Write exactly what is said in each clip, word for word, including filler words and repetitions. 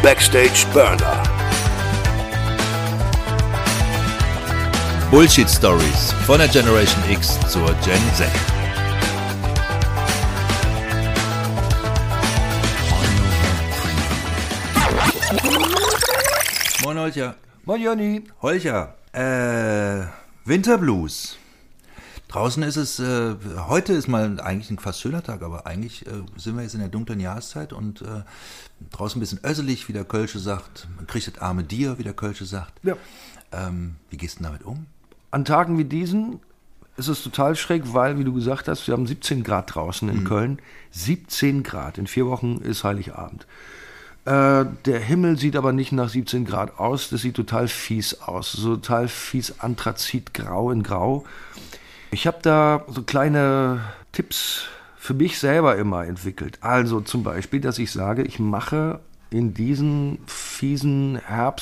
Backstage Burner. Bullshit Stories von der Generation X zur Gen Z. Moin Holcher. Moin Jonny. Holcher, äh, Winterblues. Draußen ist es, äh, heute ist mal eigentlich ein fast schöner Tag, aber eigentlich äh, sind wir jetzt in der dunklen Jahreszeit und äh, draußen ein bisschen össelig, wie der Kölsche sagt. Man kriegt das arme Dir, wie der Kölsche sagt. Ja. Ähm, wie gehst du damit um? An Tagen wie diesen ist es total schräg, weil, wie du gesagt hast, wir haben siebzehn Grad draußen in mhm. Köln. siebzehn Grad. In vier Wochen ist Heiligabend. Äh, der Himmel sieht aber nicht nach siebzehn Grad aus. Das sieht total fies aus. So total fies Anthrazitgrau in Grau. Ich habe da so kleine Tipps für mich selber immer entwickelt. Also zum Beispiel, dass ich sage, ich mache in diesen fiesen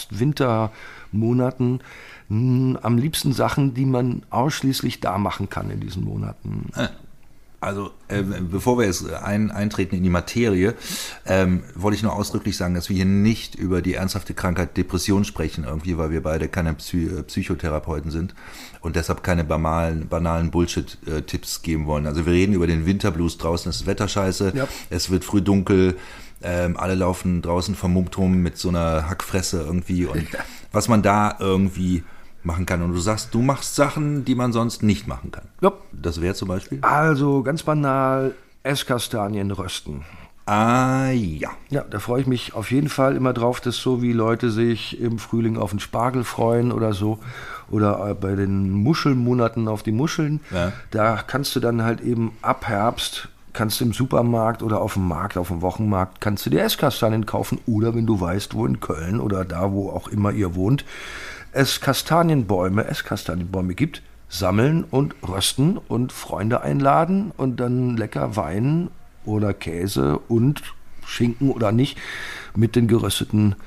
Herbst-Winter-Monaten mh, am liebsten Sachen, die man ausschließlich da machen kann in diesen Monaten. Also, äh, bevor wir jetzt ein, eintreten in die Materie, ähm, wollte ich nur ausdrücklich sagen, dass wir hier nicht über die ernsthafte Krankheit Depression sprechen, irgendwie, weil wir beide keine Psy- Psychotherapeuten sind und deshalb keine banalen, banalen Bullshit-Tipps geben wollen. Also wir reden über den Winterblues, draußen ist das Wetter scheiße, ja. Es wird früh dunkel, ähm, alle laufen draußen vermummt rum mit so einer Hackfresse irgendwie und ja. Was man da irgendwie machen kann. Und du sagst, du machst Sachen, die man sonst nicht machen kann. Ja. Das wäre zum Beispiel? Also ganz banal, Esskastanien rösten. Ah, ja. Ja, da freue ich mich auf jeden Fall immer drauf, dass so wie Leute sich im Frühling auf den Spargel freuen oder so. Oder bei den Muschelmonaten auf die Muscheln. Ja. Da kannst du dann halt eben ab Herbst, kannst du im Supermarkt oder auf dem Markt, auf dem Wochenmarkt, kannst du dir Esskastanien kaufen. Oder wenn du weißt, wo in Köln oder da, wo auch immer ihr wohnt, es Kastanienbäume, Esskastanienbäume gibt, sammeln und rösten und Freunde einladen und dann lecker Wein oder Käse und Schinken oder nicht mit den gerösteten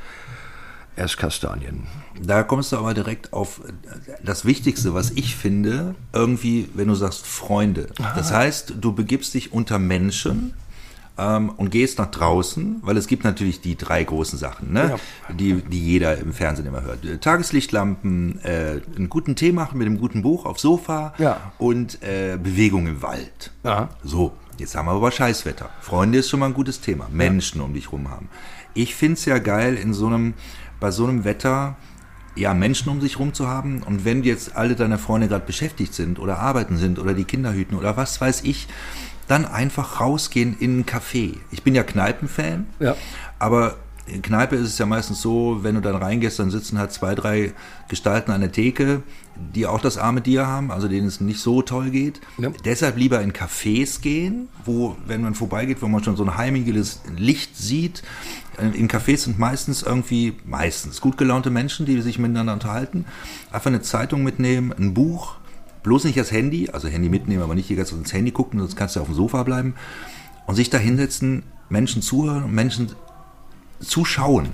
Esskastanien. Da kommst du aber direkt auf das Wichtigste, was ich finde, irgendwie, wenn du sagst Freunde. Aha. Das heißt, du begibst dich unter Menschen ähm, und gehst nach draußen, weil es gibt natürlich die drei großen Sachen, ne? Ja. die, die jeder im Fernsehen immer hört. Tageslichtlampen, äh, einen guten Tee machen mit einem guten Buch aufs Sofa ja. und äh, Bewegung im Wald. Ja. So, jetzt haben wir aber Scheißwetter. Freunde ist schon mal ein gutes Thema. Menschen ja. um dich rum haben. Ich find's ja geil, in so einem, bei so einem Wetter ja, Menschen um sich rum zu haben. Und wenn jetzt alle deine Freunde gerade beschäftigt sind oder arbeiten sind oder die Kinder hüten oder was weiß ich, dann einfach rausgehen in ein Café. Ich bin ja Kneipenfan, ja. aber in Kneipe ist es ja meistens so, wenn du dann reingehst, dann sitzen halt zwei, drei Gestalten an der Theke, die auch das arme Dir haben, also denen es nicht so toll geht. Ja. Deshalb lieber in Cafés gehen, wo, wenn man vorbeigeht, wo man schon so ein heimliches Licht sieht. In Cafés sind meistens irgendwie, meistens gut gelaunte Menschen, die sich miteinander unterhalten. Einfach eine Zeitung mitnehmen, ein Buch, bloß nicht das Handy, also Handy mitnehmen, aber nicht die ganze Zeit ins Handy gucken, sonst kannst du auf dem Sofa bleiben. Und sich da hinsetzen, Menschen zuhören und Menschen zuschauen.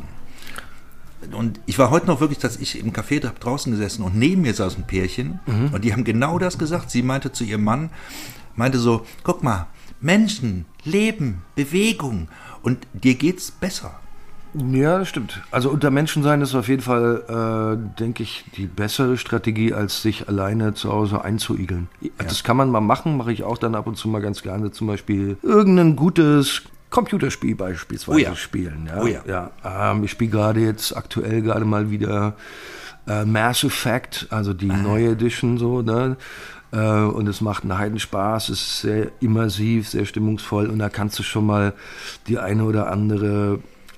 Und ich war heute noch wirklich, dass ich im Café draußen gesessen und neben mir saß ein Pärchen mhm. und die haben genau das gesagt. Sie meinte zu ihrem Mann, meinte so, guck mal, Menschen, Leben, Bewegung und dir geht's besser. Ja, das stimmt. Also unter Menschen sein ist auf jeden Fall, äh, denke ich, die bessere Strategie, als sich alleine zu Hause einzuigeln. Ja. Das kann man mal machen, mache ich auch dann ab und zu mal ganz gerne. Zum Beispiel irgendein gutes Computerspiel beispielsweise oh ja. spielen. Ja? Oh ja. Ja, ähm, ich spiele gerade jetzt aktuell gerade mal wieder äh, Mass Effect, also die ah. neue Edition so, ne? Äh, und es macht einen Heidenspaß, es ist sehr immersiv, sehr stimmungsvoll und da kannst du schon mal die eine oder andere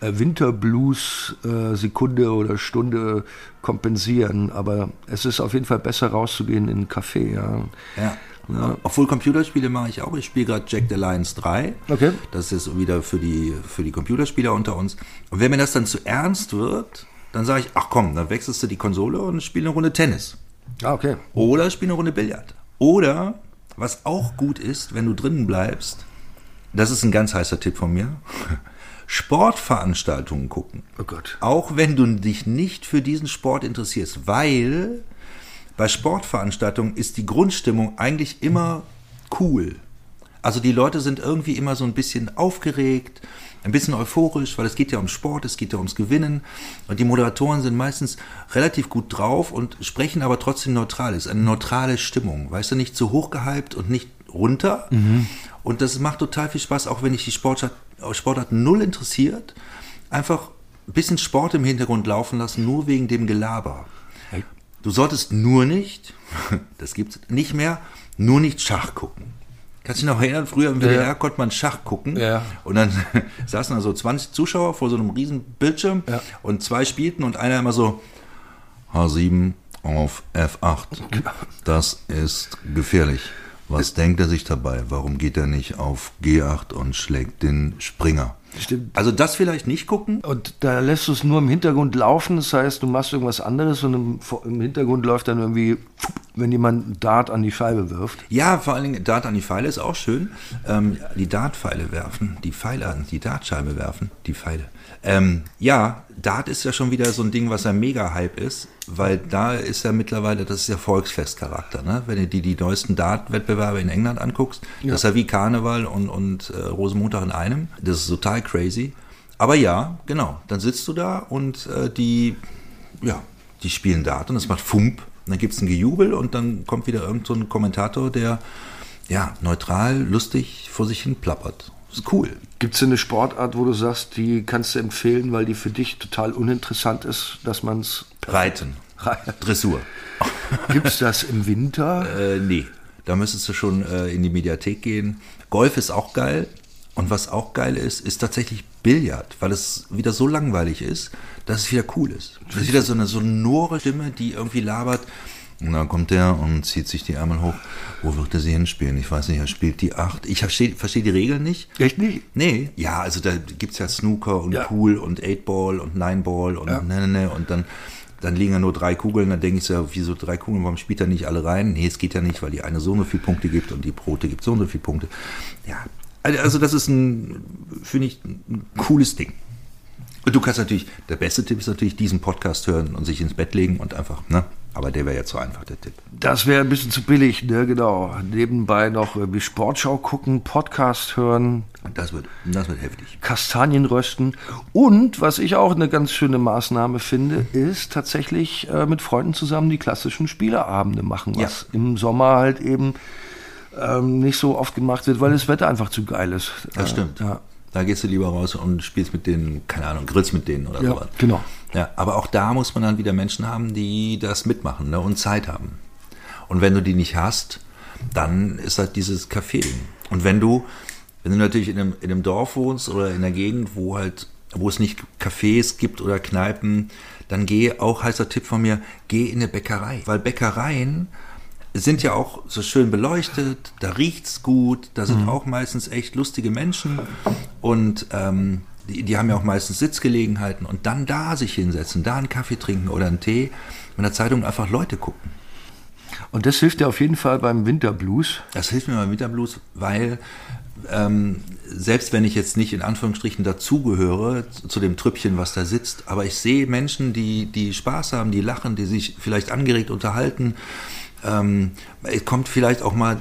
Winterblues-Sekunde oder Stunde kompensieren, aber es ist auf jeden Fall besser rauszugehen in einen Café. Ja. Ja. Ja. Obwohl Computerspiele mache ich auch. Ich spiele gerade Jack the Lions drei. Okay. Das ist wieder für die, für die Computerspieler unter uns. Und wenn mir das dann zu ernst wird, dann sage ich, ach komm, dann wechselst du die Konsole und spiele eine Runde Tennis. Ah, okay. Oder spiele eine Runde Billard. Oder, was auch gut ist, wenn du drinnen bleibst, das ist ein ganz heißer Tipp von mir, Sportveranstaltungen gucken. Oh Gott. Auch wenn du dich nicht für diesen Sport interessierst, weil bei Sportveranstaltungen ist die Grundstimmung eigentlich immer cool. Also die Leute sind irgendwie immer so ein bisschen aufgeregt, ein bisschen euphorisch, weil es geht ja um Sport, es geht ja ums Gewinnen. Und die Moderatoren sind meistens relativ gut drauf und sprechen aber trotzdem neutral. Es ist eine neutrale Stimmung, weißt du, nicht zu hoch gehypt und nicht runter. Mhm. Und das macht total viel Spaß, auch wenn dich die Sportart, Sportart null interessiert. Einfach ein bisschen Sport im Hintergrund laufen lassen, nur wegen dem Gelaber. Du solltest nur nicht, das gibt's nicht mehr, nur nicht Schach gucken. Kannst du dich noch erinnern, früher im W D R ja. konnte man Schach gucken ja. und dann saßen da so zwanzig Zuschauer vor so einem riesen Bildschirm ja. und zwei spielten und einer immer so H sieben auf F acht. Das ist gefährlich. Was denkt er sich dabei? Warum geht er nicht auf G acht und schlägt den Springer? Stimmt. Also das vielleicht nicht gucken. Und da lässt du es nur im Hintergrund laufen, das heißt, du machst irgendwas anderes und im, im Hintergrund läuft dann irgendwie, wenn jemand einen Dart an die Scheibe wirft. Ja, vor allen Dingen Dart an die Pfeile ist auch schön. Ähm, die Dartpfeile werfen, die Pfeile an die Dartscheibe werfen, die Pfeile. Ähm, ja, Dart ist ja schon wieder so ein Ding, was ein Mega-Hype ist, weil da ist ja mittlerweile, das ist ja Volksfestcharakter, ne? Wenn du dir die neuesten Dart-Wettbewerbe in England anguckst, ja. das ist ja wie Karneval und, und äh, Rosenmontag in einem. Das ist total crazy. Aber ja, genau, dann sitzt du da und äh, die, ja, die spielen Dart und es macht Fump. Und dann gibt es ein Gejubel und dann kommt wieder irgend so ein Kommentator, der ja neutral, lustig vor sich hin plappert. Das ist cool. Gibt es eine Sportart, wo du sagst, die kannst du empfehlen, weil die für dich total uninteressant ist, dass man es... Reiten. Dressur. Gibt es das im Winter? Äh, nee, da müsstest du schon äh, in die Mediathek gehen. Golf ist auch geil. Und was auch geil ist, ist tatsächlich Billard, weil es wieder so langweilig ist, dass es wieder cool ist. Das ist wieder so eine sonore Stimme, die irgendwie labert. Und dann kommt der und zieht sich die Ärmel hoch. Wo wird er sie hinspielen? Ich weiß nicht, er spielt die acht. Ich verstehe versteh die Regeln nicht. Echt nicht? Nee. Ja, also da gibt's ja Snooker und ja. Pool und Eight-Ball und Nine-Ball und ja. ne, ne, ne. Und dann, dann liegen ja nur drei Kugeln. Dann denke ich so, wieso drei Kugeln? Warum spielt er nicht alle rein? Nee, es geht ja nicht, weil die eine so und so viele Punkte gibt und die rote gibt so und so viele Punkte. Ja, also das ist ein, finde ich, ein cooles Ding. Und du kannst natürlich, der beste Tipp ist natürlich, diesen Podcast hören und sich ins Bett legen und einfach, ne? Aber der wäre jetzt so einfach, der Tipp. Das wäre ein bisschen zu billig, ne, genau. Nebenbei noch die Sportschau gucken, Podcast hören. Das wird, das wird heftig. Kastanien rösten. Und, was ich auch eine ganz schöne Maßnahme finde, ist tatsächlich äh, mit Freunden zusammen die klassischen Spieleabende machen, was ja. im Sommer halt eben ähm, nicht so oft gemacht wird, weil das Wetter einfach zu geil ist. Das stimmt. Äh, ja. Da gehst du lieber raus und spielst mit denen, keine Ahnung, grillst mit denen oder ja, sowas. Genau. Ja, aber auch da muss man dann wieder Menschen haben, die das mitmachen, ne, und Zeit haben. Und wenn du die nicht hast, dann ist halt dieses Café. Und wenn du, wenn du natürlich in einem, in einem Dorf wohnst oder in einer Gegend, wo halt, wo es nicht Cafés gibt oder Kneipen, dann geh, auch heißer Tipp von mir, geh in eine Bäckerei. Weil Bäckereien sind ja auch so schön beleuchtet, da riecht's gut, da sind mhm. auch meistens echt lustige Menschen und ähm, die, die haben ja auch meistens Sitzgelegenheiten und dann da sich hinsetzen, da einen Kaffee trinken oder einen Tee, mit der Zeitung einfach Leute gucken. Und das hilft dir auf jeden Fall beim Winterblues? Das hilft mir beim Winterblues, weil ähm, selbst wenn ich jetzt nicht in Anführungsstrichen dazugehöre, zu, zu dem Trüppchen, was da sitzt, aber ich sehe Menschen, die, die Spaß haben, die lachen, die sich vielleicht angeregt unterhalten. Ähm, es kommt vielleicht auch mal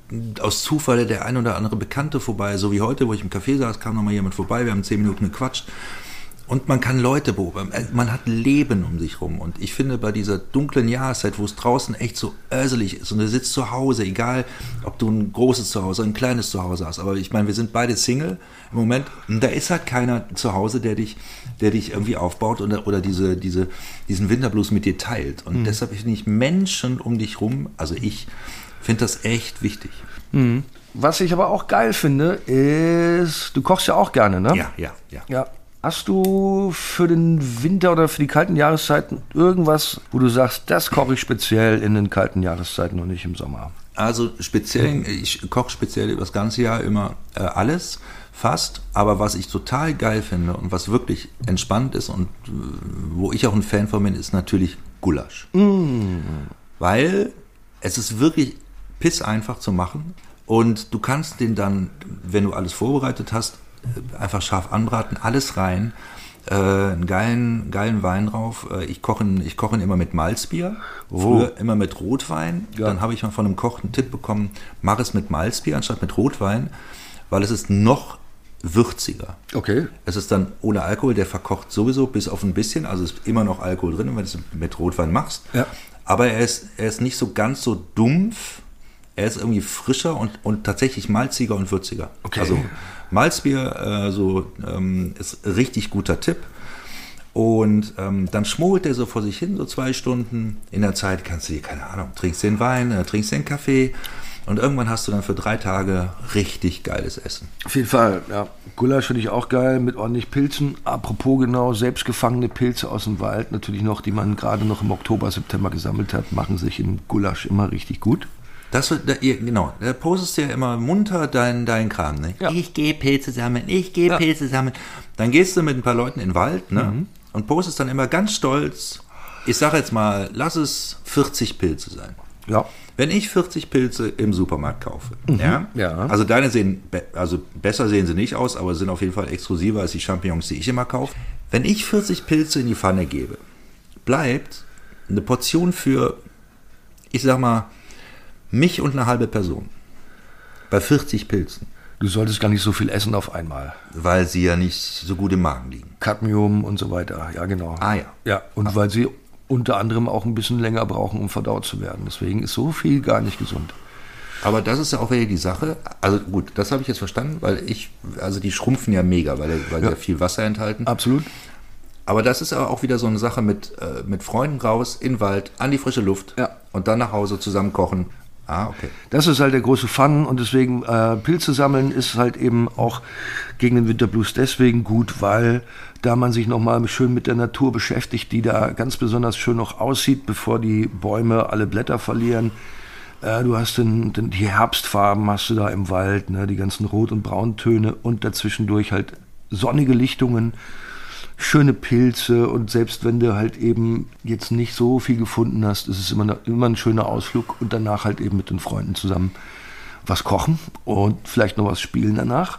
aus Zufall der ein oder andere Bekannte vorbei, so wie heute, wo ich im Café saß, kam noch mal jemand vorbei, wir haben zehn Minuten gequatscht und man kann Leute beobachten, man hat Leben um sich rum und ich finde bei dieser dunklen Jahreszeit, wo es draußen echt so öselig ist und du sitzt zu Hause, egal ob du ein großes Zuhause, ein kleines Zuhause hast, aber ich meine, wir sind beide Single im Moment und da ist halt keiner zu Hause, der dich der dich irgendwie aufbaut oder, oder diese, diese, diesen Winterblues mit dir teilt. Und mhm. deshalb finde ich Menschen um dich rum, also ich finde das echt wichtig. Mhm. Was ich aber auch geil finde, ist, du kochst ja auch gerne, ne? Ja, ja, ja. ja. Hast du für den Winter oder für die kalten Jahreszeiten irgendwas, wo du sagst, das koche ich speziell in den kalten Jahreszeiten und nicht im Sommer? Also speziell, ich koche speziell über das ganze Jahr immer äh, alles. Fast, aber was ich total geil finde und was wirklich entspannt ist und äh, wo ich auch ein Fan von bin, ist natürlich Gulasch. Mm. Weil es ist wirklich pisseinfach zu machen und du kannst den dann, wenn du alles vorbereitet hast, einfach scharf anbraten, alles rein, äh, einen geilen, geilen Wein drauf. Äh, ich koche ich koche immer mit Malzbier, Oh. früher immer mit Rotwein. Ja. Dann habe ich mal von einem Koch einen Tipp bekommen, mach es mit Malzbier anstatt mit Rotwein, weil es ist noch würziger. Okay. Es ist dann ohne Alkohol, der verkocht sowieso bis auf ein bisschen, also ist immer noch Alkohol drin, wenn du es mit Rotwein machst. Ja. Aber er ist, er ist nicht so ganz so dumpf, er ist irgendwie frischer und, und tatsächlich malziger und würziger. Okay. Also Malzbier äh, so, ähm, ist richtig guter Tipp. Und ähm, dann schmuggelt der so vor sich hin, so zwei Stunden. In der Zeit kannst du dir, keine Ahnung, trinkst den Wein, äh, trinkst den Kaffee. Und irgendwann hast du dann für drei Tage richtig geiles Essen. Auf jeden Fall, ja. Gulasch finde ich auch geil, mit ordentlich Pilzen. Apropos genau, selbstgefangene Pilze aus dem Wald, natürlich noch, die man gerade noch im Oktober, September gesammelt hat, machen sich im Gulasch immer richtig gut. Das wird, da, ihr, genau, da postest du ja immer munter deinen dein Kram, ne? Ja. Ich gehe Pilze sammeln, ich gehe Ja. Pilze sammeln. Dann gehst du mit ein paar Leuten in den Wald, ne? Mhm. Und postest dann immer ganz stolz, ich sag jetzt mal, lass es vierzig Pilze sein. Ja. Wenn ich vierzig Pilze im Supermarkt kaufe, ja? ja. Also deine sehen, be- also besser sehen sie nicht aus, aber sind auf jeden Fall exklusiver als die Champignons, die ich immer kaufe. Wenn ich vierzig Pilze in die Pfanne gebe, bleibt eine Portion für, ich sag mal, mich und eine halbe Person. Bei vierzig Pilzen. Du solltest gar nicht so viel essen auf einmal. Weil sie ja nicht so gut im Magen liegen. Cadmium und so weiter, ja genau. Ah ja. Ja, und weil sie unter anderem auch ein bisschen länger brauchen, um verdaut zu werden. Deswegen ist so viel gar nicht gesund. Aber das ist ja auch wieder die Sache. Also gut, das habe ich jetzt verstanden, weil ich, also die schrumpfen ja mega, weil, weil Ja. sie ja viel Wasser enthalten. Absolut. Aber das ist aber auch wieder so eine Sache mit, äh, mit Freunden raus, in den Wald, an die frische Luft Ja. und dann nach Hause zusammen kochen. Ah, okay. Das ist halt der große Fun und deswegen äh, Pilze sammeln ist halt eben auch gegen den Winterblues deswegen gut, weil da man sich nochmal schön mit der Natur beschäftigt, die da ganz besonders schön noch aussieht, bevor die Bäume alle Blätter verlieren. Äh, du hast den, den, die Herbstfarben hast du da im Wald, ne, die ganzen Rot- und Brauntöne und dazwischendurch halt sonnige Lichtungen, schöne Pilze und selbst wenn du halt eben jetzt nicht so viel gefunden hast, ist es immer, immer ein schöner Ausflug und danach halt eben mit den Freunden zusammen was kochen und vielleicht noch was spielen danach.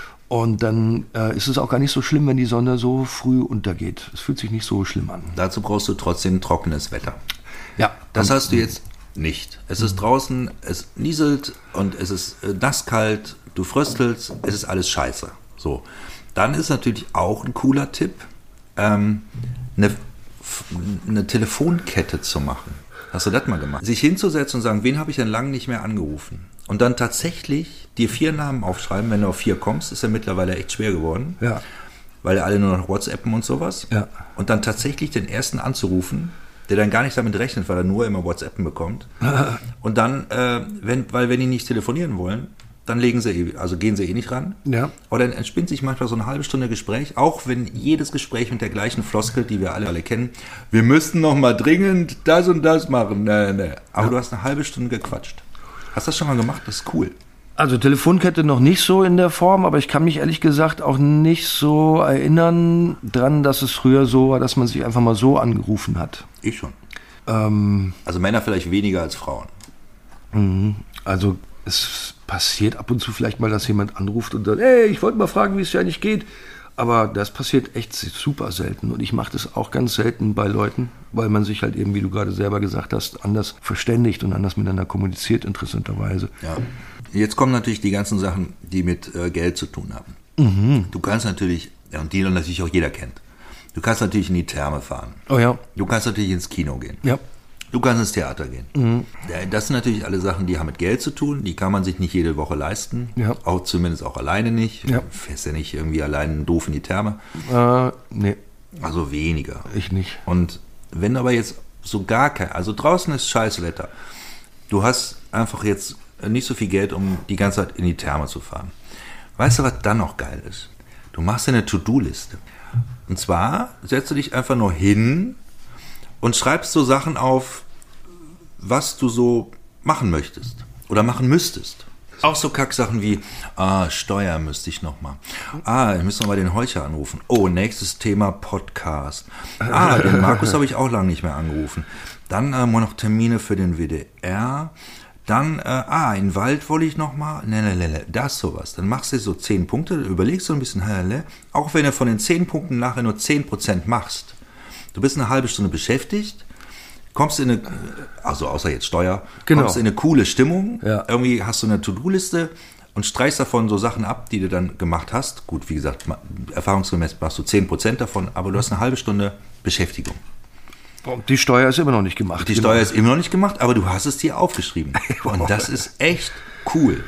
Und dann äh, ist es auch gar nicht so schlimm, wenn die Sonne so früh untergeht. Es fühlt sich nicht so schlimm an. Dazu brauchst du trotzdem trockenes Wetter. Ja, Das hast du jetzt nicht. Es ist draußen, es nieselt und es ist äh, nasskalt, du fröstelst, es ist alles scheiße. So. Dann ist natürlich auch ein cooler Tipp, ähm, eine, f- eine Telefonkette zu machen. Hast du das mal gemacht? Sich hinzusetzen und sagen, wen habe ich denn lange nicht mehr angerufen? Und dann tatsächlich dir vier Namen aufschreiben, wenn du auf vier kommst, ist ja mittlerweile echt schwer geworden. Ja. Weil alle nur noch WhatsAppen und sowas. Ja. Und dann tatsächlich den ersten anzurufen, der dann gar nicht damit rechnet, weil er nur immer WhatsAppen bekommt. Und dann, äh, wenn, weil wenn die nicht telefonieren wollen, dann legen sie eh, also gehen sie eh nicht ran. Ja. Oder dann entspinnt sich manchmal so eine halbe Stunde Gespräch, auch wenn jedes Gespräch mit der gleichen Floskel, die wir alle, alle kennen, wir müssten noch mal dringend das und das machen. Nee, nee. Aber du hast eine halbe Stunde gequatscht. Hast du das schon mal gemacht? Das ist cool. Also Telefonkette noch nicht so in der Form, aber ich kann mich ehrlich gesagt auch nicht so erinnern dran, dass es früher so war, dass man sich einfach mal so angerufen hat. Ich schon. Ähm, Also Männer vielleicht weniger als Frauen. also es passiert ab und zu vielleicht mal, dass jemand anruft und sagt, hey, ich wollte mal fragen, wie es dir eigentlich geht. Aber das passiert echt super selten und ich mache das auch ganz selten bei Leuten, weil man sich halt eben, wie du gerade selber gesagt hast, anders verständigt und anders miteinander kommuniziert, interessanterweise. Ja. Jetzt kommen natürlich die ganzen Sachen, die mit äh, Geld zu tun haben. Du kannst natürlich, ja, und die natürlich auch jeder kennt, du kannst natürlich in die Therme fahren. Oh ja. Du kannst natürlich ins Kino gehen. Ja. Du kannst ins Theater gehen. Ja, das sind natürlich alle Sachen, die haben mit Geld zu tun. Die kann man sich nicht jede Woche leisten. Ja. Auch zumindest auch alleine nicht. Ja. Du fährst ja nicht irgendwie allein doof in die Therme. Äh, nee, Also weniger. ich nicht. Und wenn aber jetzt so gar kein, also draußen ist scheiß Wetter. Du hast einfach jetzt nicht so viel Geld, um die ganze Zeit in die Therme zu fahren. Weißt du, was dann noch geil ist? Du machst eine To-Do-Liste. Und zwar setzt du dich einfach nur hin und schreibst so Sachen auf, was du so machen möchtest oder machen müsstest. Auch so Kacksachen wie, ah, Steuer müsste ich noch mal. Ah, ich müsste noch mal den Heucher anrufen. Oh, nächstes Thema Podcast. Ah, den Markus habe ich auch lange nicht mehr angerufen. Dann äh, noch Termine für den W D R. Dann, äh, ah, in den Wald wollte ich nochmal, ne, ne, ne, ne, das sowas. Dann machst du so zehn Punkte, überlegst so ein bisschen, ne, ne, auch wenn du von den zehn Punkten nachher nur zehn Prozent machst. Du bist eine halbe Stunde beschäftigt, kommst in eine, also außer jetzt Steuer, genau. kommst in eine coole Stimmung, ja. irgendwie hast du eine To-Do-Liste und streichst davon so Sachen ab, die du dann gemacht hast. Gut, wie gesagt, erfahrungsgemäß machst du zehn Prozent davon, aber du hast eine halbe Stunde Beschäftigung. Und die Steuer ist immer noch nicht gemacht. Die Steuer ist immer noch nicht gemacht, aber du hast es dir aufgeschrieben. Und das ist echt cool.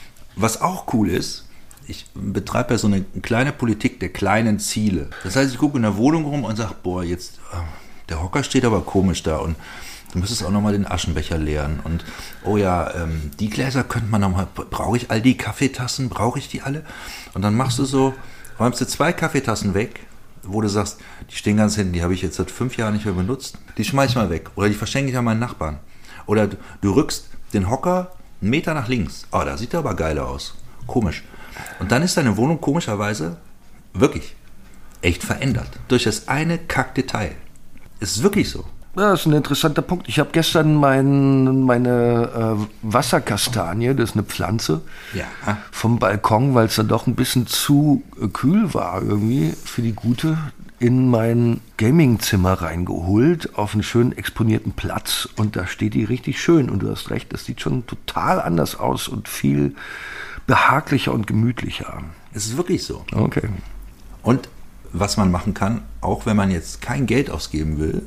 Was auch cool ist, ich betreibe ja so eine kleine Politik der kleinen Ziele. Das heißt, ich gucke in der Wohnung rum und sage, boah, jetzt, der Hocker steht aber komisch da und du müsstest auch nochmal den Aschenbecher leeren. Und, oh ja, ähm, die Gläser könnte man nochmal, brauche ich all die Kaffeetassen, brauche ich die alle? Und dann machst du so, räumst du zwei Kaffeetassen weg, wo du sagst, die stehen ganz hinten, die habe ich jetzt seit fünf Jahren nicht mehr benutzt, die schmeiß ich mal weg. Oder die verschenke ich an meinen Nachbarn. Oder du, du rückst den Hocker einen Meter nach links. Oh, da sieht er aber geil aus. Komisch. Und dann ist deine Wohnung komischerweise wirklich echt verändert. Durch das eine Kackdetail. Ist wirklich so. Ja, das ist ein interessanter Punkt. Ich habe gestern mein, meine äh, Wasserkastanie, das ist eine Pflanze, ja. vom Balkon, weil es dann doch ein bisschen zu äh, kühl war irgendwie für die Gute, in mein Gamingzimmer reingeholt, auf einen schönen exponierten Platz. Und da steht die richtig schön. Und du hast recht, das sieht schon total anders aus und viel behaglicher und gemütlicher. Es ist wirklich so. Okay. Und was man machen kann, auch wenn man jetzt kein Geld ausgeben will,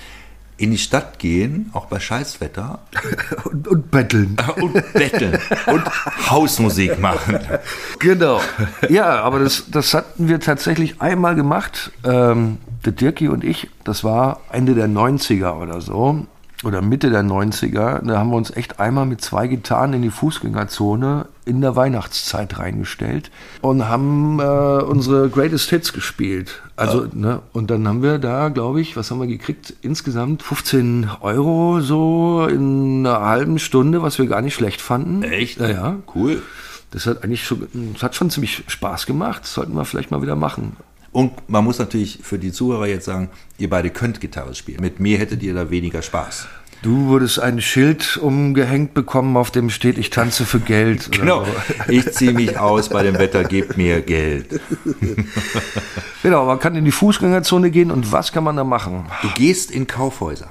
in die Stadt gehen, auch bei Scheißwetter. und, und betteln. Und betteln. Und Hausmusik machen. Genau. Ja, aber das, das hatten wir tatsächlich einmal gemacht, ähm, der Dirki und ich. Das war Ende der neunziger oder so. Oder Mitte der neunziger. Da haben wir uns echt einmal mit zwei Gitarren in die Fußgängerzone in der Weihnachtszeit reingestellt und haben äh, unsere Greatest Hits gespielt. Also, ja. ne, und dann haben wir da, glaube ich, was haben wir gekriegt? Insgesamt fünfzehn Euro so in einer halben Stunde, was wir gar nicht schlecht fanden. Echt? Ja, ja. Cool. Das hat eigentlich schon, das hat schon ziemlich Spaß gemacht. Das sollten wir vielleicht mal wieder machen. Und man muss natürlich für die Zuhörer jetzt sagen, ihr beide könnt Gitarre spielen. Mit mir hättet ihr da weniger Spaß. Du würdest ein Schild umgehängt bekommen, auf dem steht, ich tanze für Geld. Genau, so. Ich ziehe mich aus bei dem Wetter, gebt mir Geld. Genau, man kann in die Fußgängerzone gehen und was kann man da machen? Du gehst in Kaufhäuser.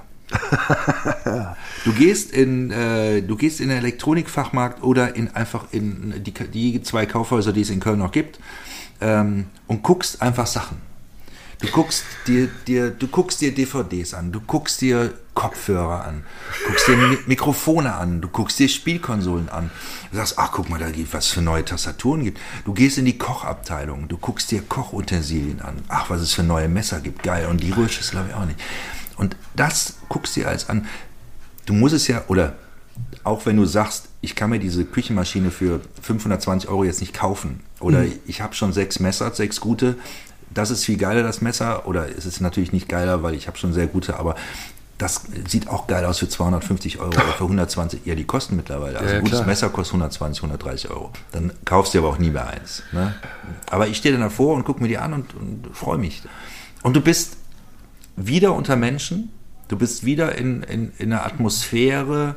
Du gehst in, äh, du gehst in den Elektronikfachmarkt oder in einfach in die, die zwei Kaufhäuser, die es in Köln noch gibt. Ähm, und guckst einfach Sachen. Du guckst dir, dir, du guckst dir D V Ds an, du guckst dir Kopfhörer an, guckst dir Mi- Mikrofone an, du guckst dir Spielkonsolen an. Du sagst, ach guck mal, da gibt was für neue Tastaturen gibt. Du gehst in die Kochabteilung, du guckst dir Kochutensilien an. Ach, was es für neue Messer gibt, geil. Und die Rührschüssel habe ich auch nicht. Und das guckst dir alles an. Du musst es ja, oder auch wenn du sagst, ich kann mir diese Küchenmaschine für fünfhundertzwanzig Euro jetzt nicht kaufen oder mhm. ich habe schon sechs Messer, sechs gute, das ist viel geiler, das Messer, oder es ist natürlich nicht geiler, weil ich habe schon sehr gute, aber das sieht auch geil aus für zweihundertfünfzig Euro oder für hundertzwanzig, ja, die kosten mittlerweile, also ein ja, gutes klar. Messer kostet hundertzwanzig, hundertdreißig Euro, dann kaufst du aber auch nie mehr eins, ne? Aber ich stehe dann davor und gucke mir die an und, und freue mich. Und du bist wieder unter Menschen, du bist wieder in, in, in einer Atmosphäre,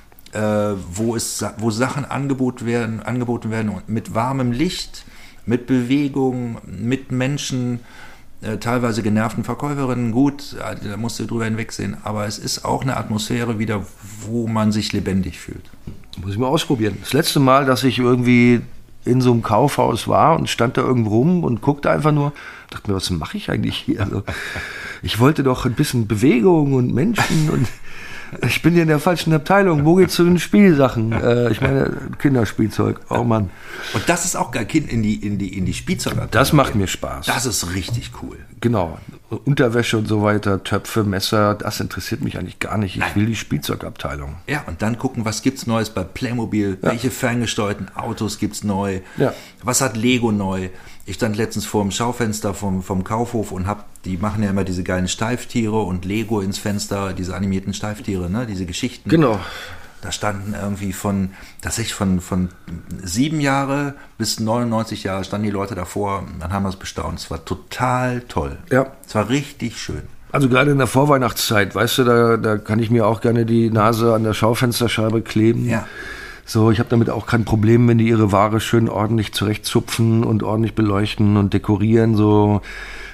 Äh, wo, es, wo Sachen angeboten werden, angeboten werden mit warmem Licht, mit Bewegung, mit Menschen, äh, teilweise genervten Verkäuferinnen, gut, da musst du drüber hinwegsehen, aber es ist auch eine Atmosphäre wieder, wo man sich lebendig fühlt. Muss ich mal ausprobieren. Das letzte Mal, dass ich irgendwie in so einem Kaufhaus war und stand da irgendwo rum und guckte einfach nur, dachte mir, was mache ich eigentlich hier? Also, ich wollte doch ein bisschen Bewegung und Menschen und ich bin hier in der falschen Abteilung. Wo geht's zu den Spielsachen? Äh, ich meine, Kinderspielzeug. Oh Mann. Und das ist auch geil, Kind in die, in die, in die Spielzeugabteilung. Das macht mir Spaß. Das ist richtig cool. Genau. Unterwäsche und so weiter, Töpfe, Messer, das interessiert mich eigentlich gar nicht. Ich Nein. will die Spielzeugabteilung. Ja, und dann gucken, was gibt's Neues bei Playmobil? Ja. Welche ferngesteuerten Autos gibt's neu? Ja. Was hat Lego neu? Ich stand letztens vor dem Schaufenster vom, vom Kaufhof und hab, die machen ja immer diese geilen Steiftiere und Lego ins Fenster, diese animierten Steiftiere, ne, diese Geschichten. Genau. Da standen irgendwie von, tatsächlich von, von sieben Jahre bis neunundneunzig Jahre standen die Leute davor, dann haben wir es bestaunt. Es war total toll. Ja. Es war richtig schön. Also gerade in der Vorweihnachtszeit, weißt du, da, da kann ich mir auch gerne die Nase an der Schaufensterscheibe kleben. Ja. So, ich habe damit auch kein Problem, wenn die ihre Ware schön ordentlich zurechtzupfen und ordentlich beleuchten und dekorieren. So,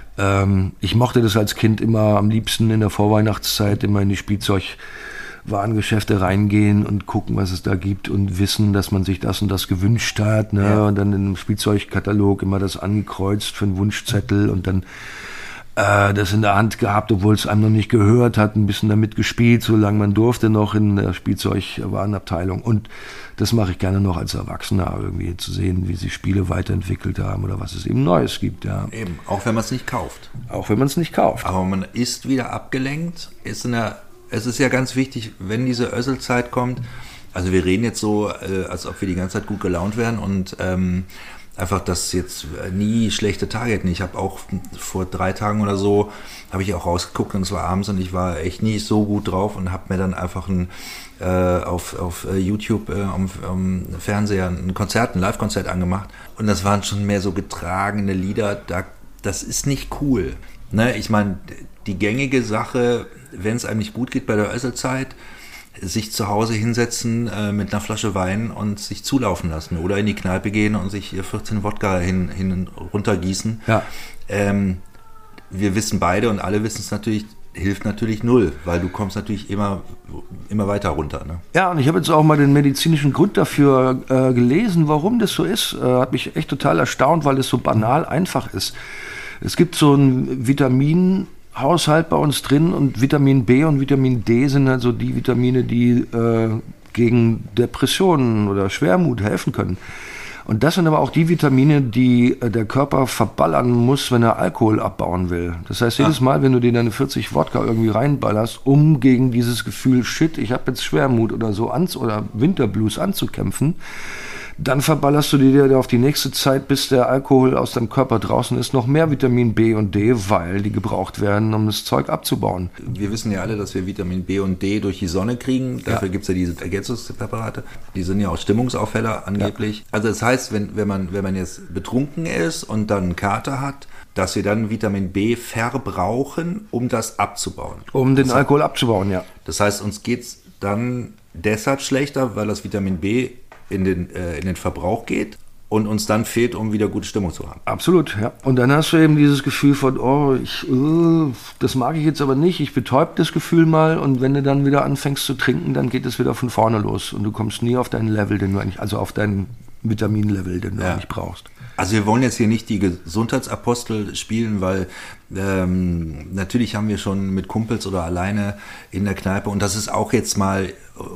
ähm, ich mochte das als Kind immer am liebsten in der Vorweihnachtszeit, immer in die Spielzeugwarengeschäfte reingehen und gucken, was es da gibt und wissen, dass man sich das und das gewünscht hat. Ne? Ja. Und dann im Spielzeugkatalog immer das angekreuzt für einen Wunschzettel und dann äh, das in der Hand gehabt, obwohl es einem noch nicht gehört hat, ein bisschen damit gespielt, solange man durfte noch in der Spielzeugwarenabteilung. Und das mache ich gerne noch als Erwachsener, irgendwie zu sehen, wie sich Spiele weiterentwickelt haben oder was es eben Neues gibt. Ja. Eben, auch wenn man es nicht kauft. Auch wenn man es nicht kauft. Aber man ist wieder abgelenkt. Ist in der, es ist ja ganz wichtig, wenn diese Össelzeit kommt, also wir reden jetzt so, äh, als ob wir die ganze Zeit gut gelaunt wären und ähm, einfach, dass jetzt nie schlechte Tage hätten. Ich habe auch vor drei Tagen oder so, habe ich auch rausgeguckt und es war abends und ich war echt nie so gut drauf und habe mir dann einfach ein, äh, auf, auf YouTube äh, am, am Fernseher ein Konzert, ein Live-Konzert angemacht und das waren schon mehr so getragene Lieder, da, das ist nicht cool. Ne? Ich meine, die gängige Sache, wenn es einem nicht gut geht bei der Össelzeit, sich zu Hause hinsetzen äh, mit einer Flasche Wein und sich zulaufen lassen oder in die Kneipe gehen und sich vierzehn Wodka hin, hin runter gießen. Ja. Ähm, wir wissen beide und alle wissen es natürlich, hilft natürlich null, weil du kommst natürlich immer, immer weiter runter. Ne? Ja, und ich habe jetzt auch mal den medizinischen Grund dafür äh, gelesen, warum das so ist. Äh, hat mich echt total erstaunt, weil es so banal einfach ist. Es gibt so ein Vitamin Haushalt bei uns drin und Vitamin B und Vitamin D sind halt so die Vitamine, die äh, gegen Depressionen oder Schwermut helfen können. Und das sind aber auch die Vitamine, die äh, der Körper verballern muss, wenn er Alkohol abbauen will. Das heißt, jedes Mal, wenn du dir deine vierzig Wodka irgendwie reinballerst, um gegen dieses Gefühl, shit, ich habe jetzt Schwermut oder so an, oder Winterblues anzukämpfen, dann verballerst du dir auf die nächste Zeit, bis der Alkohol aus deinem Körper draußen ist, noch mehr Vitamin B und D, weil die gebraucht werden, um das Zeug abzubauen. Wir wissen ja alle, dass wir Vitamin B und D durch die Sonne kriegen. Dafür ja. gibt es ja diese Ergänzungspräparate. Die sind ja auch Stimmungsaufheller angeblich. Ja. Also das heißt, wenn, wenn, man, wenn man jetzt betrunken ist und dann einen Kater hat, dass wir dann Vitamin B verbrauchen, um das abzubauen. Um den das Alkohol abzubauen, ja. Das heißt, uns geht es dann deshalb schlechter, weil das Vitamin B in den, äh, in den Verbrauch geht und uns dann fehlt, um wieder gute Stimmung zu haben. Absolut, ja. Und dann hast du eben dieses Gefühl von, oh, ich, uh, das mag ich jetzt aber nicht, ich betäub das Gefühl mal und wenn du dann wieder anfängst zu trinken, dann geht es wieder von vorne los und du kommst nie auf dein Level, den du eigentlich, also auf dein Vitaminlevel, den du ja. eigentlich brauchst. Also wir wollen jetzt hier nicht die Gesundheitsapostel spielen, weil ähm, natürlich haben wir schon mit Kumpels oder alleine in der Kneipe und das ist auch jetzt mal,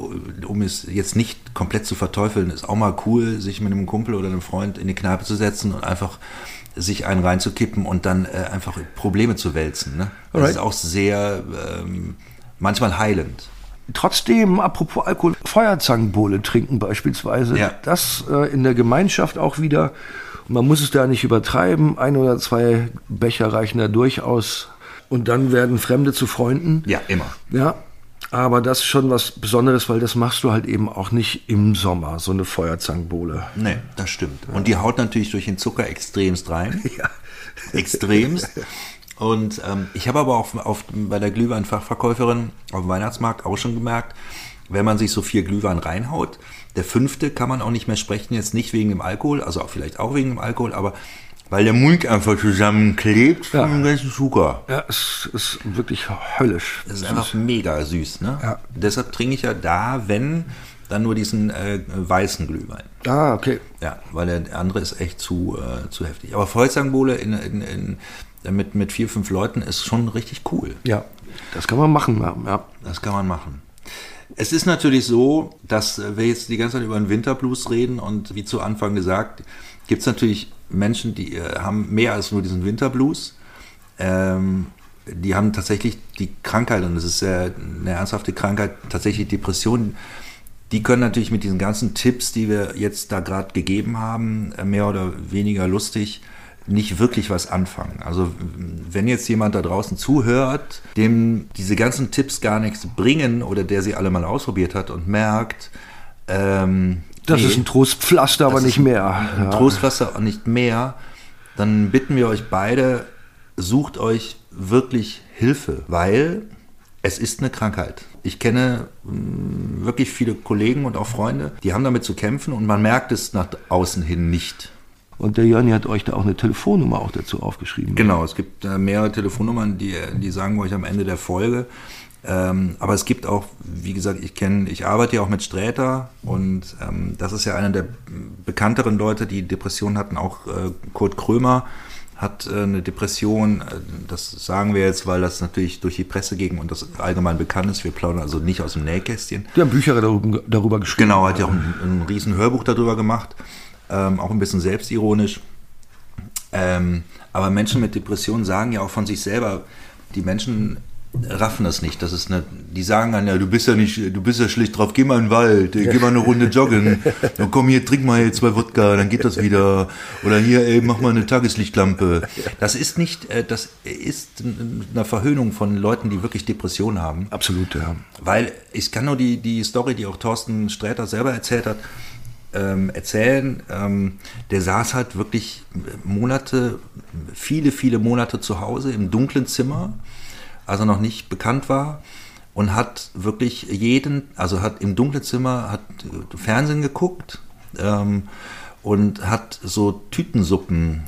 um es jetzt nicht komplett zu verteufeln, ist auch mal cool, sich mit einem Kumpel oder einem Freund in die Kneipe zu setzen und einfach sich einen reinzukippen und dann äh, einfach Probleme zu wälzen. Ne? Das Alright. Ist auch sehr, ähm, manchmal heilend. Trotzdem, apropos Alkohol, Feuerzangenbowle trinken beispielsweise, ja. das äh, in der Gemeinschaft auch wieder. Man muss es da nicht übertreiben, ein oder zwei Becher reichen da durchaus und dann werden Fremde zu Freunden. Ja, immer. Ja, aber das ist schon was Besonderes, weil das machst du halt eben auch nicht im Sommer, so eine Feuerzangenbowle. Nee, das stimmt. Und die haut natürlich durch den Zucker extremst rein. Ja. Extremst. Und ähm, ich habe aber auch auf, bei der Glühwein-Fachverkäuferin auf dem Weihnachtsmarkt auch schon gemerkt, wenn man sich so vier Glühwein reinhaut, der fünfte kann man auch nicht mehr sprechen, jetzt nicht wegen dem Alkohol, also auch vielleicht auch wegen dem Alkohol, aber weil der Mund einfach zusammenklebt ja. von dem ganzen Zucker. Ja, es ist wirklich höllisch. Es ist einfach mega süß, ne? Ja. Deshalb trinke ich ja da, wenn, dann nur diesen äh, weißen Glühwein. Ah, okay. Ja, weil der andere ist echt zu, äh, zu heftig. Aber Feuerzangenbowle in, in, in, mit, mit vier, fünf Leuten ist schon richtig cool. Ja, das kann man machen. Ja. Das kann man machen. Es ist natürlich so, dass wir jetzt die ganze Zeit über den Winterblues reden und wie zu Anfang gesagt, gibt es natürlich Menschen, die äh, haben mehr als nur diesen Winterblues. Ähm, die haben tatsächlich die Krankheit, und das ist sehr, eine ernsthafte Krankheit, tatsächlich Depressionen. Die können natürlich mit diesen ganzen Tipps, die wir jetzt da gerade gegeben haben, mehr oder weniger lustig, nicht wirklich was anfangen. Also wenn jetzt jemand da draußen zuhört, dem diese ganzen Tipps gar nichts bringen oder der sie alle mal ausprobiert hat und merkt, ähm, das nee, ist ein Trostpflaster, aber nicht mehr. Ein ja. Trostpflaster und nicht mehr, dann bitten wir euch beide, sucht euch wirklich Hilfe, weil es ist eine Krankheit. Ich kenne mh, wirklich viele Kollegen und auch Freunde, die haben damit zu kämpfen und man merkt es nach außen hin nicht. Und der Jörni hat euch da auch eine Telefonnummer auch dazu aufgeschrieben. Genau, es gibt äh, mehrere Telefonnummern, die, die sagen wir euch am Ende der Folge. Ähm, aber es gibt auch, wie gesagt, ich kenne, ich arbeite ja auch mit Sträter und ähm, das ist ja einer der bekannteren Leute, die Depressionen hatten. Auch äh, Kurt Krömer hat äh, eine Depression. Das sagen wir jetzt, weil das natürlich durch die Presse ging und das allgemein bekannt ist. Wir plaudern also nicht aus dem Nähkästchen. Die haben Bücher darüber, darüber geschrieben. Genau, hat ja auch ein, ein riesen Hörbuch darüber gemacht. Ähm, auch ein bisschen selbstironisch. Ähm, aber Menschen mit Depressionen sagen ja auch von sich selber, die Menschen raffen das nicht. Das ist eine, die sagen dann ja, du bist ja nicht, du bist ja schlicht drauf, geh mal in den Wald, geh mal eine Runde joggen, dann komm hier, trink mal hier zwei Wodka, dann geht das wieder. Oder hier, ey, mach mal eine Tageslichtlampe. Das ist nicht, das ist eine Verhöhnung von Leuten, die wirklich Depressionen haben. Absolut, ja. Weil ich kann nur die, die Story, die auch Thorsten Sträter selber erzählt hat, ähm, erzählen. Ähm, der saß halt wirklich Monate, viele, viele Monate zu Hause im dunklen Zimmer, als er noch nicht bekannt war, und hat wirklich jeden, also hat im dunklen Zimmer, hat Fernsehen geguckt ähm, und hat so Tütensuppen,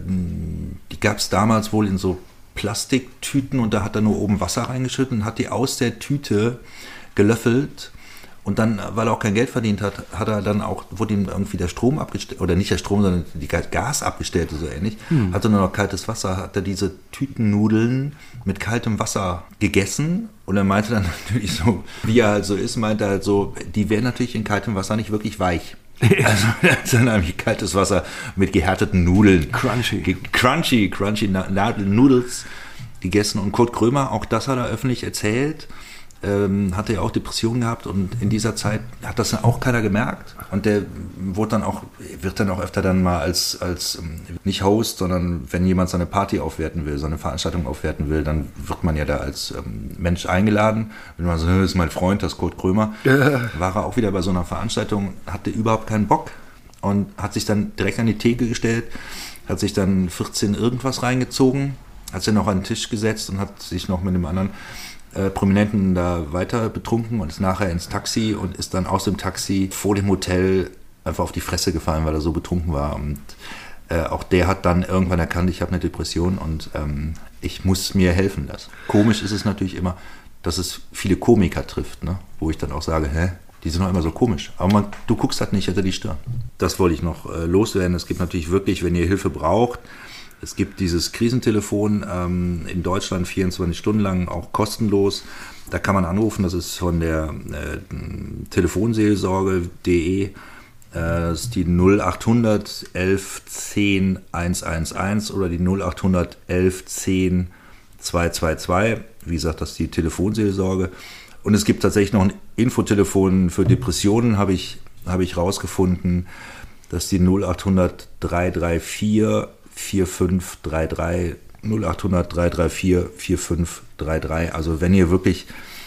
ähm, die gab es damals wohl in so Plastiktüten und da hat er nur oben Wasser reingeschüttet und hat die aus der Tüte gelöffelt. Und dann, weil er auch kein Geld verdient hat, hat er dann auch, wurde ihm irgendwie der Strom abgestellt, oder nicht der Strom, sondern die Gas abgestellt, so ähnlich. Hm. Hatte nur noch kaltes Wasser, hat er diese Tütennudeln mit kaltem Wasser gegessen. Und er meinte dann natürlich so, wie er halt so ist, meinte er halt so, die wären natürlich in kaltem Wasser nicht wirklich weich. Also er hat dann nämlich kaltes Wasser mit gehärteten Nudeln. Crunchy. Crunchy, crunchy Noodles gegessen. Und Kurt Krömer, auch das hat er öffentlich erzählt, Ähm, hatte ja auch Depressionen gehabt und in dieser Zeit hat das dann auch keiner gemerkt und der wurde dann auch, wird dann auch öfter dann mal als, als nicht Host, sondern wenn jemand seine Party aufwerten will, seine Veranstaltung aufwerten will, dann wird man ja da als ähm, Mensch eingeladen. Wenn man so, das ist mein Freund, das ist Kurt Krömer, ja. War er auch wieder bei so einer Veranstaltung, hatte überhaupt keinen Bock und hat sich dann direkt an die Theke gestellt, hat sich dann vierzehn irgendwas reingezogen, hat sich noch an den Tisch gesetzt und hat sich noch mit dem anderen Äh, Prominenten da weiter betrunken und ist nachher ins Taxi und ist dann aus dem Taxi vor dem Hotel einfach auf die Fresse gefallen, weil er so betrunken war. Und äh, auch der hat dann irgendwann erkannt, ich habe eine Depression und ähm, ich muss mir helfen lassen. Komisch ist es natürlich immer, dass es viele Komiker trifft, ne? Wo ich dann auch sage, hä? Die sind doch immer so komisch. Aber man, du guckst halt nicht hinter die Stirn. Das wollte ich noch äh, loswerden. Es gibt natürlich wirklich, wenn ihr Hilfe braucht, es gibt dieses Krisentelefon ähm, in Deutschland vierundzwanzig Stunden lang, auch kostenlos. Da kann man anrufen, das ist von der äh, Telefonseelsorge punkt de. Äh, das ist die null achthundert elf zehn hundertelf oder die null achthundert elf zehn zweihundertzweiundzwanzig. Wie gesagt, das ist die Telefonseelsorge. Und es gibt tatsächlich noch ein Infotelefon für Depressionen, habe ich, habe ich rausgefunden. Das ist die null achthundert dreihundertvierunddreißig vier fünf drei drei, null achthundert dreihundertvierunddreißig vier fünf drei drei. Also wenn ihr wirklich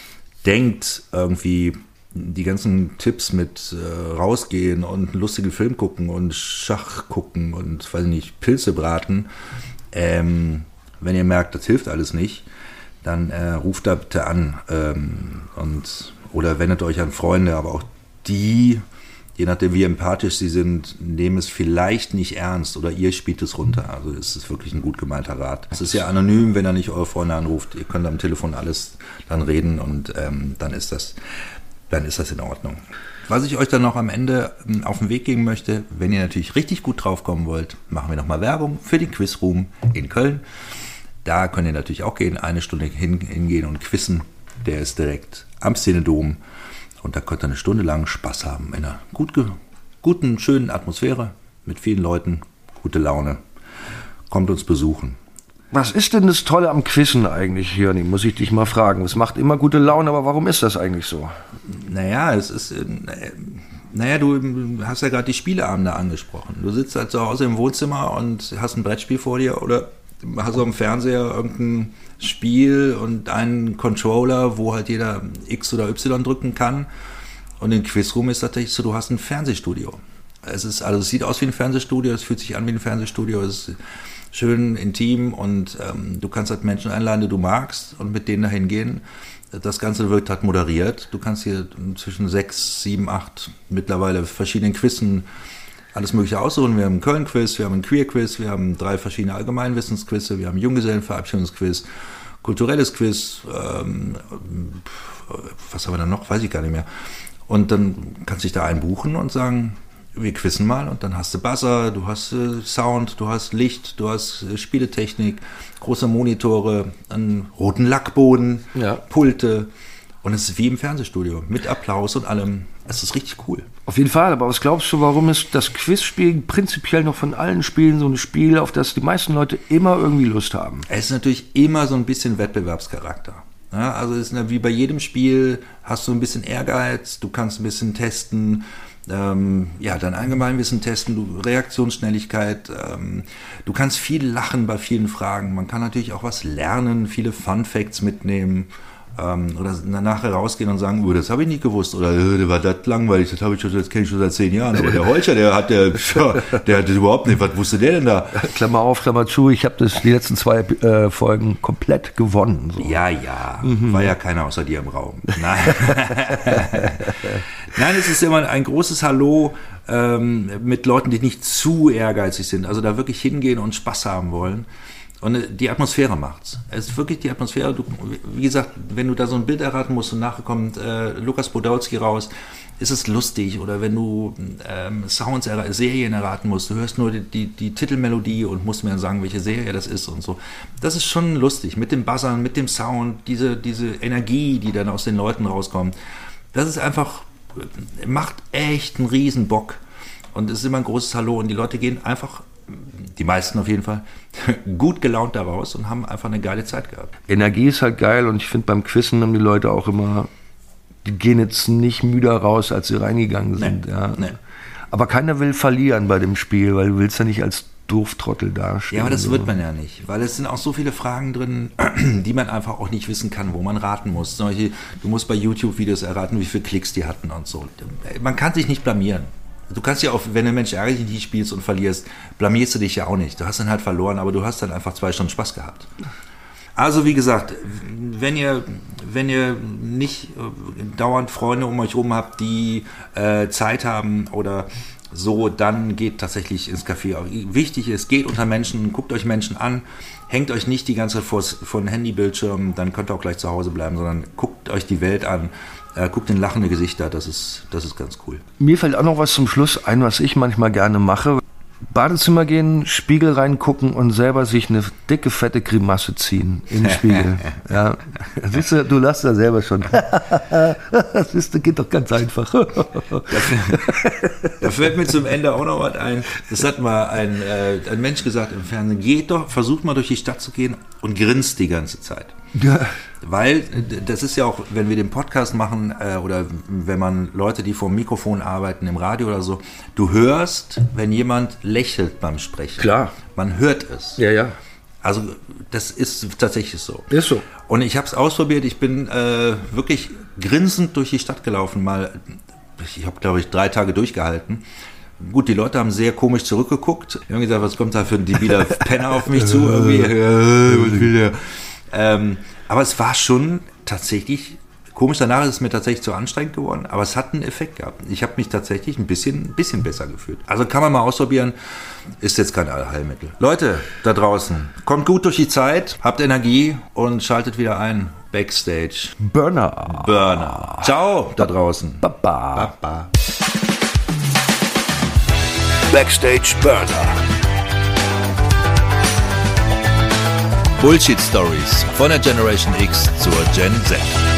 denkt, irgendwie die ganzen Tipps mit äh, rausgehen und einen lustigen Film gucken und Schach gucken und, weiß nicht, Pilze braten, ähm, wenn ihr merkt, das hilft alles nicht, dann äh, ruft da bitte an ähm, und, oder wendet euch an Freunde, aber auch die, je nachdem wie empathisch sie sind, nehmen es vielleicht nicht ernst oder ihr spielt es runter. Also es ist wirklich ein gut gemeinter Rat. Es ist ja anonym, wenn er nicht eure Freunde anruft. Ihr könnt am Telefon alles dann reden und ähm, dann ist das, dann ist das in Ordnung. Was ich euch dann noch am Ende ähm, auf den Weg geben möchte, wenn ihr natürlich richtig gut draufkommen wollt, machen wir nochmal Werbung für den Quizroom in Köln. Da könnt ihr natürlich auch gehen, eine Stunde hin, hingehen und quizzen. Der ist direkt am Szenedom. Und da könnt ihr eine Stunde lang Spaß haben in einer gut, guten, schönen Atmosphäre mit vielen Leuten, gute Laune. Kommt uns besuchen. Was ist denn das Tolle am Quizzen eigentlich, Jörni? Muss ich dich mal fragen. Es macht immer gute Laune, aber warum ist das eigentlich so? Naja, es ist, naja, du hast ja gerade die Spieleabende angesprochen. Du sitzt halt zu Hause im Wohnzimmer und hast ein Brettspiel vor dir oder hast auf dem Fernseher irgendein Spiel und einen Controller, wo halt jeder X oder Y drücken kann. Und im Quizroom ist tatsächlich so, du hast ein Fernsehstudio. Es ist, also es sieht aus wie ein Fernsehstudio, es fühlt sich an wie ein Fernsehstudio, es ist schön intim und ähm, du kannst halt Menschen einladen, die du magst und mit denen dahin gehen. Das Ganze wird halt moderiert. Du kannst hier zwischen sechs, sieben, acht mittlerweile verschiedenen Quizzen alles Mögliche aussuchen. Wir haben einen Köln-Quiz, wir haben einen Queer-Quiz, wir haben drei verschiedene Allgemeinwissensquizze, wir haben einen Junggesellenverabschiedungsquiz, kulturelles Quiz, ähm, was haben wir da noch? Weiß ich gar nicht mehr. Und dann kannst du dich da einbuchen und sagen, wir quizzen mal und dann hast du Buzzer, du hast äh, Sound, du hast Licht, du hast äh, Spieletechnik, große Monitore, einen roten Lackboden, ja. Pulte und es ist wie im Fernsehstudio mit Applaus und allem. Es ist richtig cool. Auf jeden Fall, aber was glaubst du, warum ist das Quizspiel prinzipiell noch von allen Spielen so ein Spiel, auf das die meisten Leute immer irgendwie Lust haben? Es ist natürlich immer so ein bisschen Wettbewerbscharakter. Ja, also es ist wie bei jedem Spiel, hast du ein bisschen Ehrgeiz, du kannst ein bisschen testen, Ähm, ja, dein Allgemeinwissen testen, du, Reaktionsschnelligkeit, ähm, du kannst viel lachen bei vielen Fragen, man kann natürlich auch was lernen, viele Fun Facts mitnehmen ähm, oder nachher rausgehen und sagen, oh, das habe ich nicht gewusst oder äh, war das langweilig, das habe ich schon, das kenne ich schon seit zehn Jahren, aber der Holscher, der hat der, der hat das überhaupt nicht, was wusste der denn da? Klammer auf, Klammer zu, ich habe das die letzten zwei äh, Folgen komplett gewonnen. So. Ja, ja, mhm. War ja keiner außer dir im Raum. Nein. Nein, es ist immer ein großes Hallo ähm, mit Leuten, die nicht zu ehrgeizig sind, also da wirklich hingehen und Spaß haben wollen. Und die Atmosphäre macht's. Es ist wirklich die Atmosphäre. Du, wie gesagt, wenn du da so ein Bild erraten musst und nachher kommt äh, Lukas Podolski raus, ist es lustig. Oder wenn du ähm, Sounds, erra- Serien erraten musst, du hörst nur die, die, die Titelmelodie und musst mir dann sagen, welche Serie das ist und so. Das ist schon lustig. Mit dem Buzzern, mit dem Sound, diese, diese Energie, die dann aus den Leuten rauskommt. Das ist einfach, macht echt einen riesen Bock. Und es ist immer ein großes Hallo. Und die Leute gehen einfach, die meisten auf jeden Fall, gut gelaunt da raus und haben einfach eine geile Zeit gehabt. Energie ist halt geil und ich finde beim Quizzen haben die Leute auch immer, die gehen jetzt nicht müder raus, als sie reingegangen sind. Nee, ja. nee. Aber keiner will verlieren bei dem Spiel, weil du willst ja nicht als Dooftrottel dastehen. Ja, aber das so. wird man ja nicht, weil es sind auch so viele Fragen drin, die man einfach auch nicht wissen kann, wo man raten muss. Solche, du musst bei YouTube-Videos erraten, wie viele Klicks die hatten und so. Man kann sich nicht blamieren. Du kannst ja auch, wenn ein Mensch ärgerlich nicht spielst und verlierst, blamierst du dich ja auch nicht. Du hast dann halt verloren, aber du hast dann einfach zwei Stunden Spaß gehabt. Also wie gesagt, wenn ihr, wenn ihr nicht äh, dauernd Freunde um euch rum habt, die äh, Zeit haben oder so, dann geht tatsächlich ins Café. Wichtig ist, geht unter Menschen, guckt euch Menschen an, hängt euch nicht die ganze Zeit vor, vor den Handybildschirm, dann könnt ihr auch gleich zu Hause bleiben, sondern guckt euch die Welt an. Äh, guckt in lachende Gesichter, das ist, das ist ganz cool. Mir fällt auch noch was zum Schluss ein, was ich manchmal gerne mache. Badezimmer gehen, Spiegel reingucken und selber sich eine dicke, fette Grimasse ziehen im Spiegel. Ja. Siehst du, du lachst da selber schon. Das ist, das geht doch ganz einfach. Da fällt mir zum Ende auch noch was ein. Das hat mal ein, äh, ein Mensch gesagt im Fernsehen. Geht doch, versucht mal durch die Stadt zu gehen und grinst die ganze Zeit. Ja. Weil das ist ja auch, wenn wir den Podcast machen äh, oder wenn man Leute, die vor dem Mikrofon arbeiten, im Radio oder so, du hörst, wenn jemand lächelt beim Sprechen. Klar. Man hört es. Ja, ja. Also das ist tatsächlich so. Ist so. Und ich habe es ausprobiert. Ich bin äh, wirklich grinsend durch die Stadt gelaufen. Mal, ich habe, glaube ich, drei Tage durchgehalten. Gut, die Leute haben sehr komisch zurückgeguckt. Die haben gesagt, was kommt da für ein debiler Penner auf mich zu? Irgendwie, äh, was will der? Ähm, aber es war schon tatsächlich komisch. Danach ist es mir tatsächlich zu anstrengend geworden, aber es hat einen Effekt gehabt. Ich habe mich tatsächlich ein bisschen, ein bisschen besser gefühlt. Also kann man mal ausprobieren, ist jetzt kein Allheilmittel. Leute da draußen, kommt gut durch die Zeit, habt Energie und schaltet wieder ein. Backstage. Burner. Burner. Ciao da draußen. Baba. Baba. Backstage Burner. Bullshit Stories von der Generation X zur Gen Z.